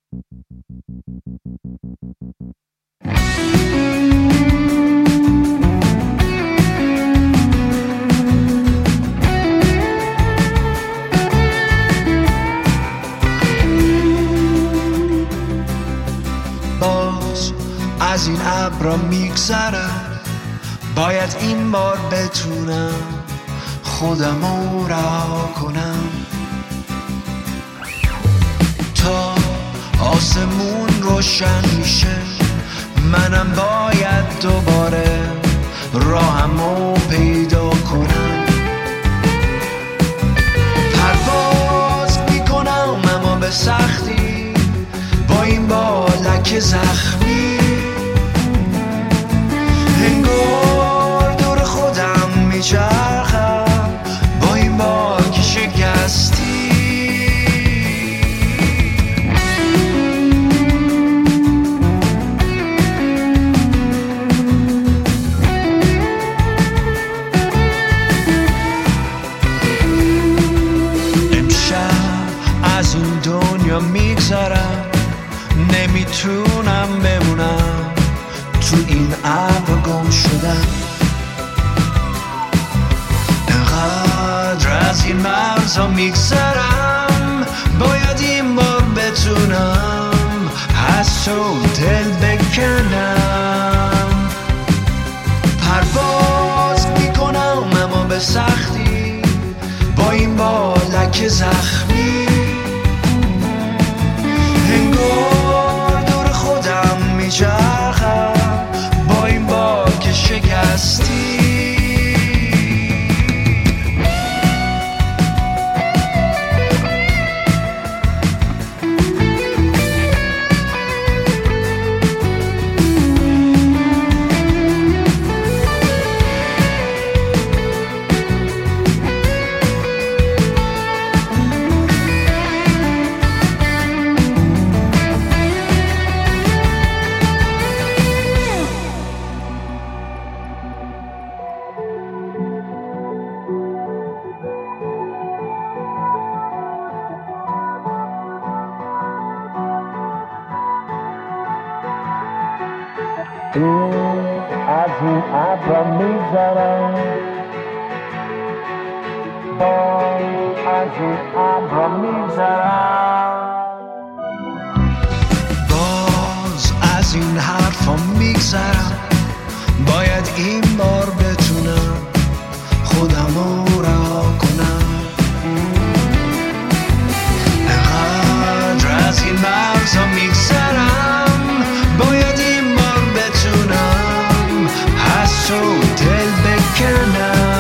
باز از این ابرا میگذرم، باید این بار بتونم خودمو رها کنم تا آسمون روشن میشه. منم باید دوباره راهمو پیدا کنم. پرواز میکنم اما به سختی، با این بالک زخمی انگار دور خودم میچرخم با این باک شکستی. از این دنیا میگذرم، نمیتونم بمونم تو این ابر گم شدم. انقدر از این مرزا میگذرم، باید این بار بتونم از تو دل بکنم. پرواز میکنم اما به سختی، با این بالک زخمی انگار دور خودم میچرخم با این باک شکستی. از این ابر میگذرم، از این ابر میگذرم، باز از این حرفا میگذرم. باید این بار بتونم خودمو رها کنم. انقدر از این مرزا میگذرم، باید این بار بتونم از تو دل بکنم.